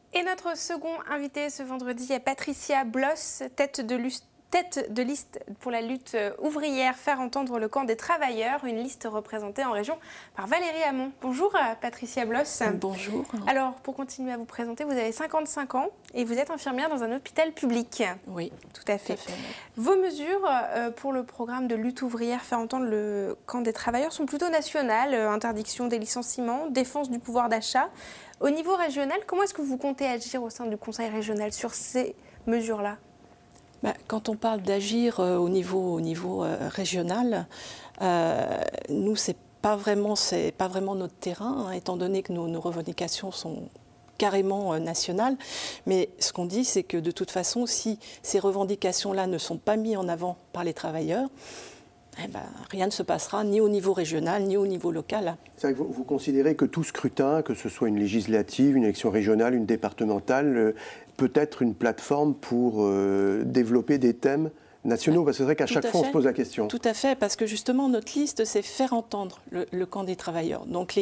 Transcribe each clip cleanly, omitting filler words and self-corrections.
Et notre second invité ce vendredi est Patricia Bloss, tête de liste pour la lutte ouvrière Faire entendre le camp des travailleurs, une liste représentée en région par Valérie Hamon. Bonjour Patricia Bloss. Bonjour. Alors pour continuer à vous présenter, vous avez 55 ans et vous êtes infirmière dans un hôpital public. Oui, tout à fait. Oui. Vos mesures pour le programme de lutte ouvrière Faire entendre le camp des travailleurs sont plutôt nationales, interdiction des licenciements, défense du pouvoir d'achat. Au niveau régional, comment est-ce que vous comptez agir au sein du Conseil régional sur ces mesures-là ? Quand on parle d'agir au niveau régional, nous, c'est pas vraiment notre terrain, hein, étant donné que nos revendications sont carrément nationales. Mais ce qu'on dit, c'est que de toute façon, si ces revendications-là ne sont pas mises en avant par les travailleurs, rien ne se passera ni au niveau régional, ni au niveau local. C'est vrai que vous considérez que tout scrutin, que ce soit une législative, une élection régionale, une départementale, peut être une plateforme pour développer des thèmes nationaux, parce que c'est vrai qu'à chaque fois on se pose la question. Tout à fait, parce que justement notre liste, c'est faire entendre le camp des travailleurs. Donc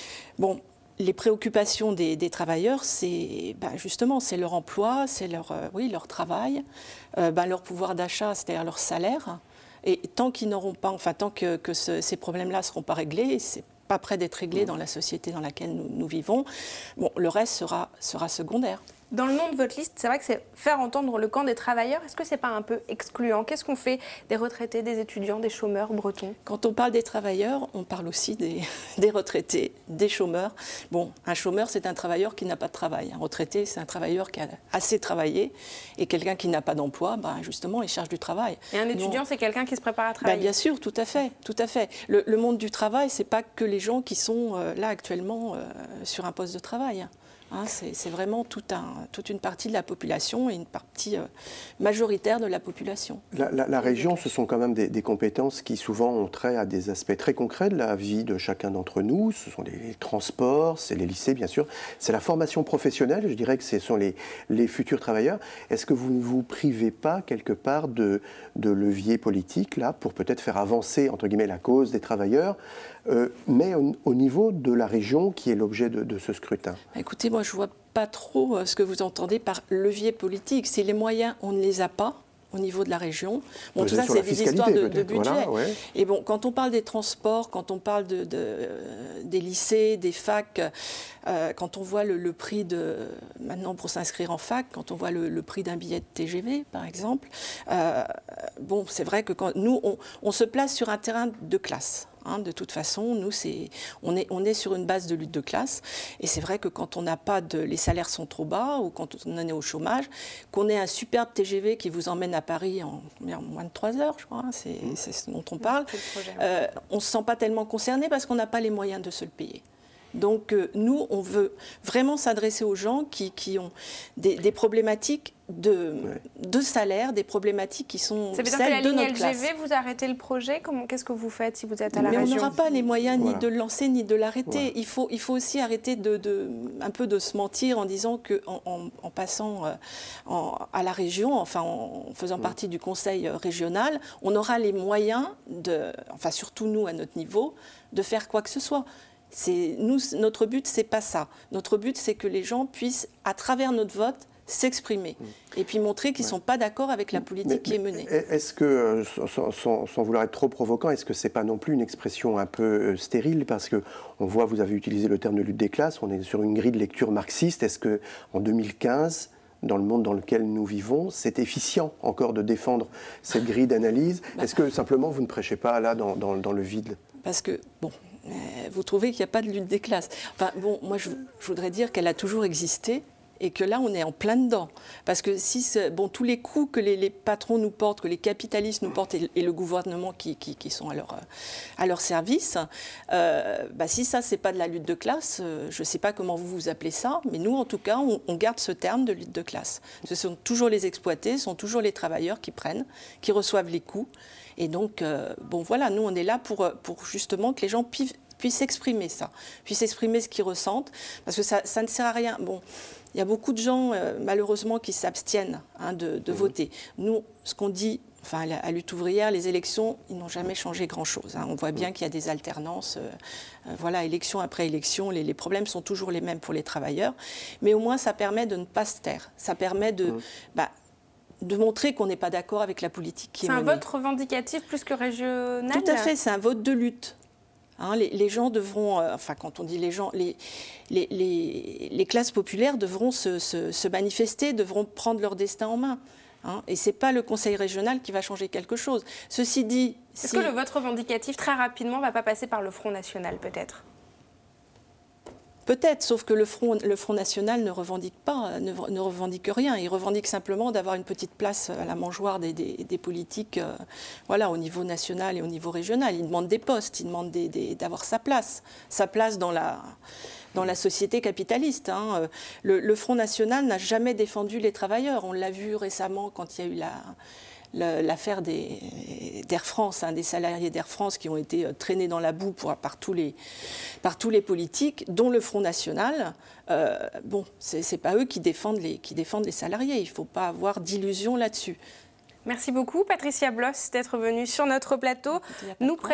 les préoccupations des travailleurs, c'est justement c'est leur emploi, c'est leur travail, leur pouvoir d'achat, c'est-à-dire leur salaire. Et tant qu'ils n'auront pas, tant que ces problèmes-là ne seront pas réglés, c'est pas prêt d'être réglé dans la société dans laquelle nous vivons, le reste sera secondaire. Dans le nom de votre liste, c'est vrai que c'est faire entendre le camp des travailleurs. Est-ce que c'est pas un peu excluant ? Qu'est-ce qu'on fait des retraités, des étudiants, des chômeurs bretons ? Quand on parle des travailleurs, on parle aussi des retraités, des chômeurs. Un chômeur, c'est un travailleur qui n'a pas de travail. Un retraité, c'est un travailleur qui a assez travaillé. Et quelqu'un qui n'a pas d'emploi, justement, il cherche du travail. Et un étudiant, c'est quelqu'un qui se prépare à travailler. Bien sûr, tout à fait. Tout à fait. Le monde du travail, c'est pas que les gens qui sont là actuellement sur un poste de travail. C'est vraiment toute une partie de la population et une partie majoritaire de la population. La région, ce sont quand même des compétences qui souvent ont trait à des aspects très concrets de la vie de chacun d'entre nous. Ce sont les transports, c'est les lycées bien sûr, c'est la formation professionnelle, je dirais que ce sont les futurs travailleurs. Est-ce que vous ne vous privez pas quelque part de leviers politiques là, pour peut-être faire avancer entre guillemets la cause des travailleurs, mais au niveau de la région qui est l'objet de ce scrutin? Écoutez, moi je ne vois pas trop ce que vous entendez par levier politique. Si les moyens, on ne les a pas au niveau de la région. Tout ça, c'est des histoires de budget. Voilà, ouais. Et quand on parle des transports, quand on parle des lycées, des facs, quand on voit le prix maintenant pour s'inscrire en fac, quand on voit le prix d'un billet de TGV, par exemple, c'est vrai que nous, on se place sur un terrain de classe. De toute façon, nous, on est sur une base de lutte de classe. Et c'est vrai que quand on n'a pas les salaires sont trop bas ou quand on en est au chômage, qu'on ait un superbe TGV qui vous emmène à Paris en moins de 3 heures, je crois, c'est ce dont on parle, on ne se sent pas tellement concerné parce qu'on n'a pas les moyens de se le payer. Donc nous, on veut vraiment s'adresser aux gens qui ont des problématiques de salaire, des problématiques qui sont celles de notre classe. Ça veut dire que la ligne LGV, vous arrêtez le projet ? Qu'est-ce que vous faites si vous êtes à la région ? Mais on n'aura pas les moyens ni de le lancer ni de l'arrêter. Voilà. Il faut aussi arrêter un peu de se mentir en disant qu'en passant à la région, en faisant partie du conseil régional, on aura les moyens, surtout nous à notre niveau, de faire quoi que ce soit. Notre but, c'est pas ça. Notre but, c'est que les gens puissent, à travers notre vote, s'exprimer et puis montrer qu'ils ne sont pas d'accord avec la politique qui est menée. Est-ce que, sans vouloir être trop provoquant, est-ce que ce n'est pas non plus une expression un peu stérile ? Parce qu'on voit, vous avez utilisé le terme de lutte des classes, on est sur une grille de lecture marxiste. Est-ce qu'en 2015, dans le monde dans lequel nous vivons, c'est efficient encore de défendre cette grille d'analyse ? Est-ce que simplement vous ne prêchez pas là dans le vide ? Parce que, vous trouvez qu'il n'y a pas de lutte des classes. Moi je voudrais dire qu'elle a toujours existé et que là on est en plein dedans. Parce que tous les coups que les patrons nous portent, que les capitalistes nous portent et le gouvernement qui sont à leur service, si ça c'est pas de la lutte de classe, je ne sais pas comment vous appelez ça, mais nous en tout cas on garde ce terme de lutte de classe. Ce sont toujours les exploités, ce sont toujours les travailleurs qui prennent, qui reçoivent les coups. Et donc, nous, on est là pour justement que les gens puissent exprimer ça, puissent exprimer ce qu'ils ressentent, parce que ça ne sert à rien. Il y a beaucoup de gens, malheureusement, qui s'abstiennent de voter. Nous, ce qu'on dit enfin, à Lutte ouvrière, les élections, ils n'ont jamais changé grand-chose. On voit bien qu'il y a des alternances. Voilà, élection après élection, les problèmes sont toujours les mêmes pour les travailleurs. Mais au moins, ça permet de ne pas se taire. Ça permet de montrer qu'on n'est pas d'accord avec la politique qui est menée. C'est un vote revendicatif plus que régional? Tout à fait, c'est un vote de lutte. Les gens devront, enfin quand on dit les gens, les classes populaires devront se manifester, devront prendre leur destin en main. Et ce n'est pas le Conseil régional qui va changer quelque chose. Ceci dit... Est-ce que le vote revendicatif, très rapidement, ne va pas passer par le Front National, peut-être? Peut-être, sauf que le Front National ne revendique pas, ne revendique rien. Il revendique simplement d'avoir une petite place à la mangeoire des politiques voilà, au niveau national et au niveau régional. Il demande des postes, il demande d'avoir sa place dans la société capitaliste. Le Front National n'a jamais défendu les travailleurs. On l'a vu récemment quand il y a eu l'affaire d'Air France, des salariés d'Air France qui ont été traînés dans la boue par tous les politiques, dont le Front National. Bon, c'est pas eux qui défendent les salariés. Il ne faut pas avoir d'illusions là-dessus. Merci beaucoup, Patricia Bloss, d'être venue sur notre plateau.